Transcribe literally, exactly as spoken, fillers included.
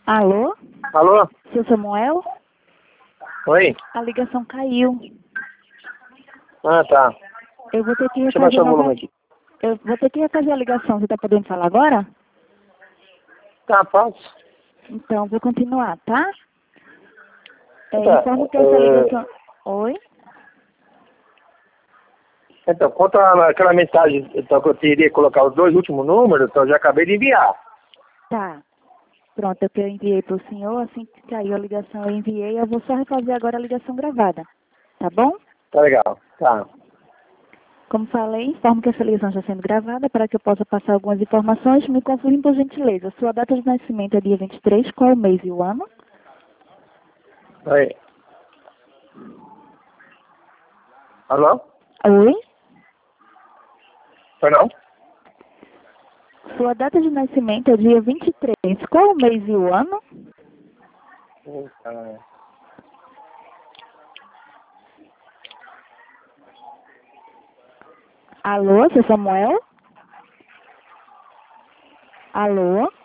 Alô? Alô? Seu Samuel? Oi? A ligação caiu. Ah, tá. Eu vou ter que Deixa eu baixar refazer o volume nova... aqui. Eu vou ter que refazer a ligação. Você tá podendo falar agora? Tá, posso? Então, vou continuar, tá? É, Tá. informo que essa é, ligação... Oi? Então, quanto àquela mensagem então, que eu teria que colocar os dois últimos números, então eu já acabei de enviar. Tá. Pronto, é o que eu enviei para o senhor. Assim que caiu a ligação, eu enviei. Eu vou só refazer agora a ligação gravada. Tá bom? Tá legal. Tá. Como falei, informo que essa ligação está sendo gravada para que eu possa passar algumas informações. Me confirme, por gentileza. Sua data de nascimento é dia vinte e três, qual é o mês e o ano? Oi. Alô? Oi? Foi não? Sua data de nascimento é dia vinte e três, qual é o mês e o ano? Ah, Alô, seu Samuel? Alô?